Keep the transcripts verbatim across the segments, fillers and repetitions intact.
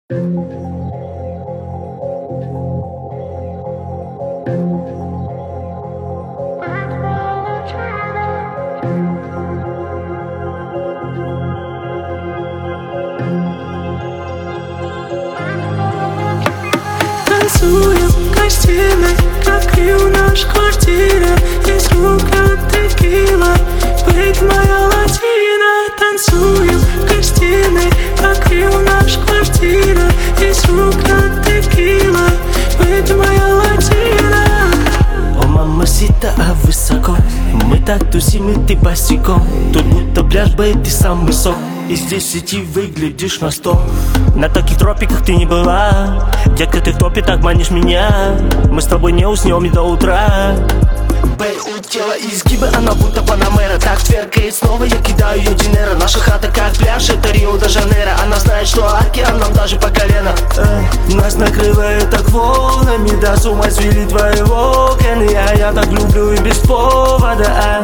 Танцуем в гостиной, как и в нашей квартире. Из рук от текила, быть моя латина. Танцуем в гостиной, как и в нашей квартире. Из рук от текила, быть моя латина. О, мамасита, а высоко мы так тусим, и ты босиком. Тут будто пляж, бэй, ты самый сок. Из десяти выглядишь на сто. На таких тропиках ты не была. Детка, ты в топе, так манишь меня. Мы с тобой не уснем и до утра. Бэй, у тела изгибы, она будто Панамера. Так тверкает снова, я кидаю ее Динера. Наша хата как пляж, это Рио-де-Жанейро. Она знает, что океан нам даже по колено. э, Нас накрывает так волнами, до с ума свели твои океаны. А я так люблю и без повода. а.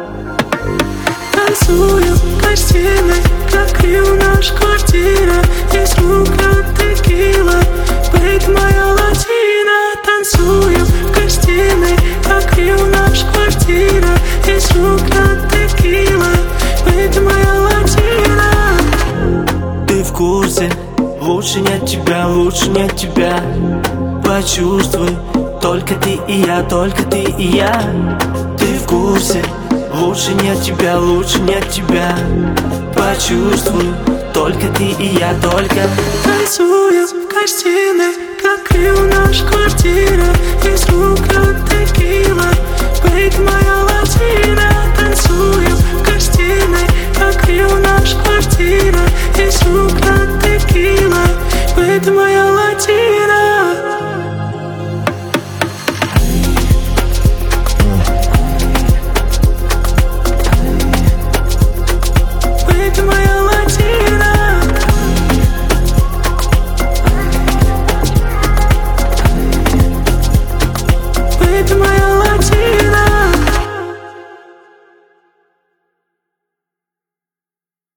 Танцуем в гостиной, как и в нашей квартире. Из рук от текила, быть моя латина. Танцуем в гостиной, как и в нашей квартире. Из рук от текила, быть моя латина. Ты в курсе, лучше нет тебя, лучше нет тебя. Почувствуй, только ты и я, только ты и я. Ты в курсе, лучше нет тебя, лучше нет тебя. Почувствуй, только ты и я, только. Танцуем в гостиной, как и в нашей квартире. Из рук от текила, быть моя латина. Танцуем в гостиной, как и в нашей квартире. Из рук от текила, быть моя